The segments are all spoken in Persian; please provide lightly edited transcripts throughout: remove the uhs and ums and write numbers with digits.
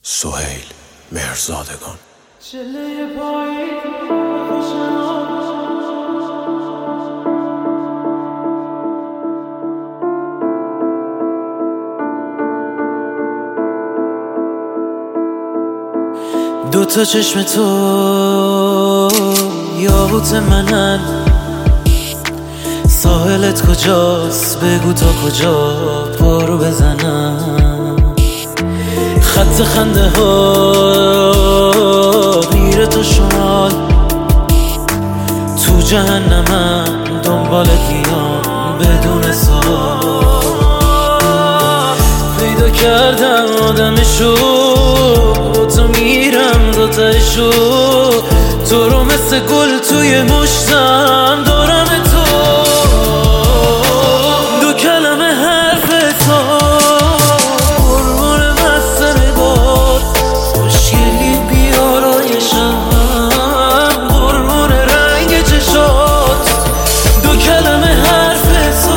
سهیل مهرزادگان. دوتا چشم تو یاقوت منن، ساحلت کجاست بگو تا کجا پارو بزنم. خط خنده ها میره تو شمال، تو جهنمم دنبالت میام بدون سوال. پیدا کردم آدمشو، تو میرم دوتایشو، تو رو مثل گل توی مشتم دارم تو. دو کلمه حرف تو قربون مست نگار، خوشگلی بیارایشم قربون رنگ چشات. دو کلمه حرف تو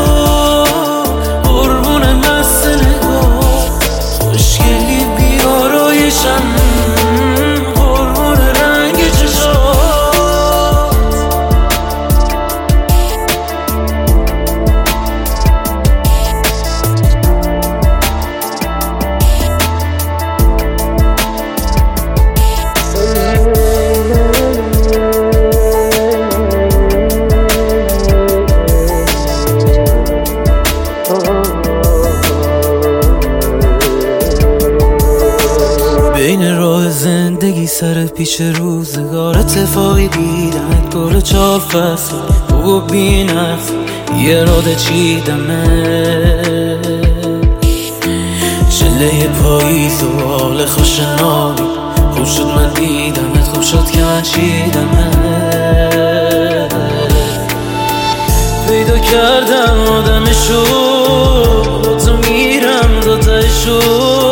قربون مست نگار، خوشگلی بیارایشم قربون رنگ چشات. بین راه زندگی سر پیش روزگار اتفاقی دیدمت، گل 4 فصل و بی نفس یه راده چیدمه. چله پاییز و حال خوش نامی، خوب شد من دیدمت، خوب شد که من چیدمت. پیدا کردم آدمشو، تو میرم دوتایشو،